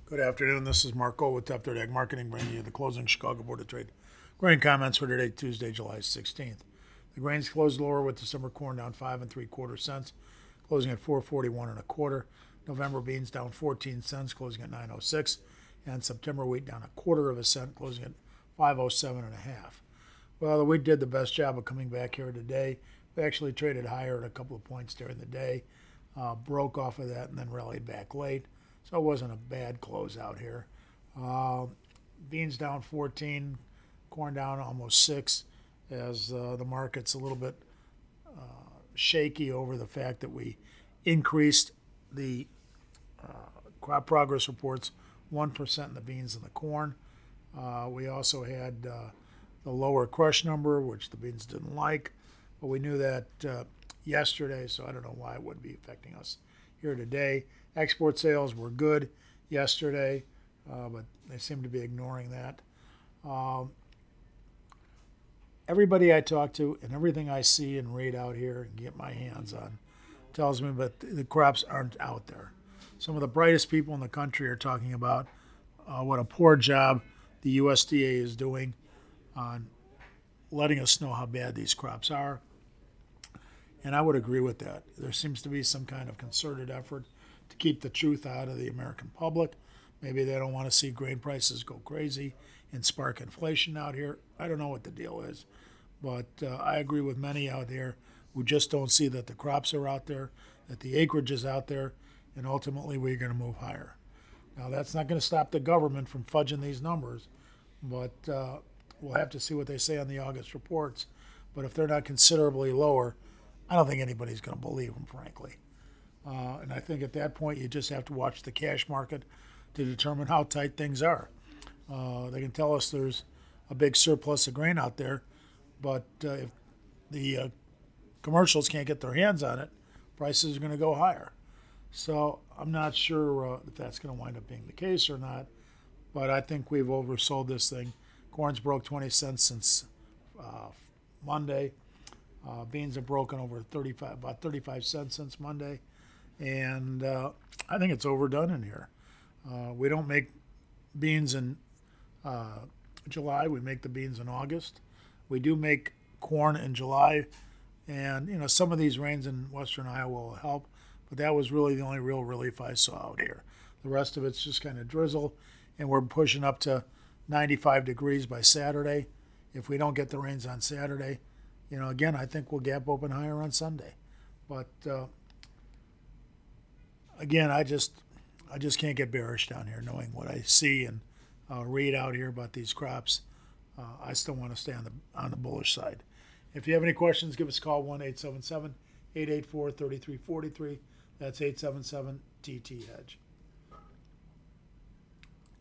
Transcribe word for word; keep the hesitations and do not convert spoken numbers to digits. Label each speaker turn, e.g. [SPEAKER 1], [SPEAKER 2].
[SPEAKER 1] Good afternoon. This is Marco with Top Third Ag Marketing, bringing you the closing Chicago Board of Trade grain comments for today, Tuesday, July sixteenth. The grains closed lower with December corn down five and three quarter cents, closing at four forty-one and a quarter. November beans down fourteen cents, closing at nine oh six, and September wheat down a quarter of a cent, closing at five oh seven and a half. Well, the wheat did the best job of coming back here today. We actually traded higher at a couple of points during the day, uh, broke off of that, and then rallied back late. So it wasn't a bad close out here. Uh, beans down fourteen, corn down almost six, as uh, the market's a little bit uh, shaky over the fact that we increased the uh, crop progress reports one percent in the beans and the corn. Uh, we also had uh, the lower crush number, which the beans didn't like, but we knew that uh, yesterday, so I don't know why it would be affecting us here today. Export sales were good yesterday, uh, but they seem to be ignoring that. Um, everybody I talk to and everything I see and read out here and get my hands on tells me that the crops aren't out there. Some of the brightest people in the country are talking about uh, what a poor job the U S D A is doing on letting us know how bad these crops are. And I would agree with that. There seems to be some kind of concerted effort to keep the truth out of the American public. Maybe they don't want to see grain prices go crazy and spark inflation out here. I don't know what the deal is. But uh, I agree with many out there who just don't see that the crops are out there, that the acreage is out there, and ultimately we're going to move higher. Now, that's not going to stop the government from fudging these numbers, but uh, we'll have to see what they say on the August reports. But if they're not considerably lower, I don't think anybody's going to believe them, frankly. Uh, and I think at that point, you just have to watch the cash market to determine how tight things are. Uh, they can tell us there's a big surplus of grain out there, but uh, if the uh, commercials can't get their hands on it, prices are going to go higher. So I'm not sure uh, if that's going to wind up being the case or not, but I think we've oversold this thing. Corn's broke twenty cents since uh, Monday. Uh, beans have broken over thirty-five, about thirty-five cents since Monday. And uh, I think it's overdone in here. Uh, we don't make beans in uh, July. We make the beans in August. We do make corn in July. And, you know, some of these rains in western Iowa will help. But that was really the only real relief I saw out here. The rest of it's just kind of drizzle. And we're pushing up to ninety-five degrees by Saturday. If we don't get the rains on Saturday, you know, again, I think we'll gap open higher on Sunday. But uh, again, I just I just can't get bearish down here knowing what I see and uh, read out here about these crops. Uh, I still want to stay on the on the bullish side. If you have any questions, give us a call, one eight seven seven, eight eight four, three three four three. That's eight seven seven T T Hedge.